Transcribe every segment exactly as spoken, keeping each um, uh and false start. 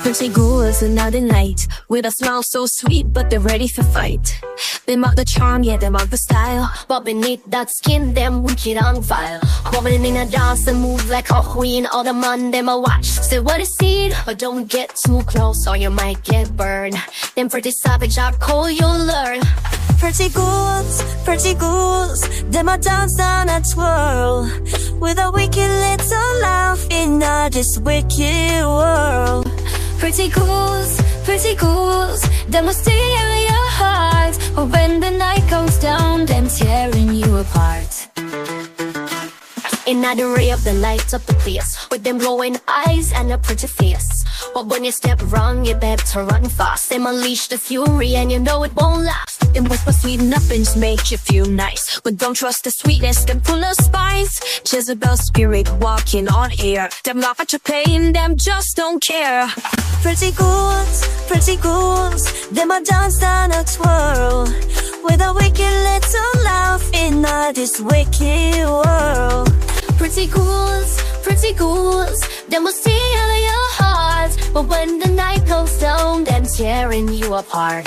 Pretty ghouls another night, with a smile so sweet, but they're ready for fight. They mock the charm, yeah, they mock the style, but beneath that skin, them wicked on fire. Woman in a dance and move like a queen. All the man them a watch, say what is seen, but don't get too close or you might get burned. Them pretty savage, hardcore, you'll learn. Pretty ghouls, pretty ghouls, them a dance and a twirl, with a wicked little laugh in this wicked world. Pretty ghouls, pretty ghouls, them will stay in your heart, but when the night goes down, them tearing you apart. In the ray of the light of the place, with them glowing eyes and a pretty face. But when you step wrong, you better run fast. Them unleash the fury and you know it won't last. Them whisper sweet nothings make you feel nice, but don't trust the sweetness, them full of spice. Jezebel spirit walking on air, them laugh at your pain, them just don't care. Pretty ghouls, pretty ghouls, them a dance and a twirl, with a wicked little laugh in this wicked world. Pretty ghouls, pretty ghouls, them will steal your heart, but when the night goes down, them tearing you apart.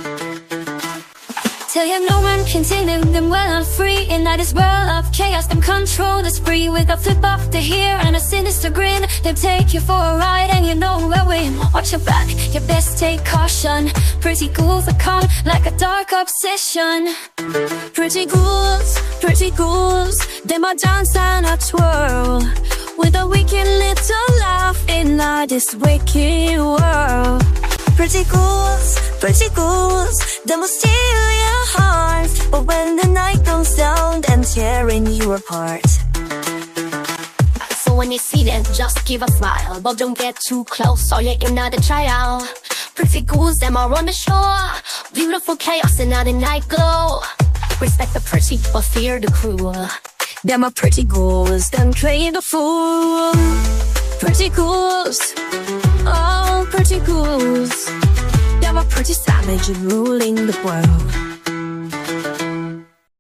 Tell you no one can tame them, them well and free. In this world of chaos, them control the spree. With a flip of the hair and a sinister grin, them take you for a ride and you know where win. Watch your back, you best take caution. Pretty ghouls that come like a dark obsession. Pretty ghouls, pretty ghouls, them a dance and a twirl, with a wicked little laugh in this wicked world. Pretty ghouls, pretty ghouls, them will steal your heart, but when the night goes down, them tearing you apart. So when you see them, just give a smile, but don't get too close or you're in the trial. Pretty ghouls, them are on the shore, beautiful chaos in the night glow. Respect the pretty, but fear the cruel. Them are pretty ghouls, them play the fool. Pretty ghouls, oh pretty ghouls, them are pretty savage and ruling the world.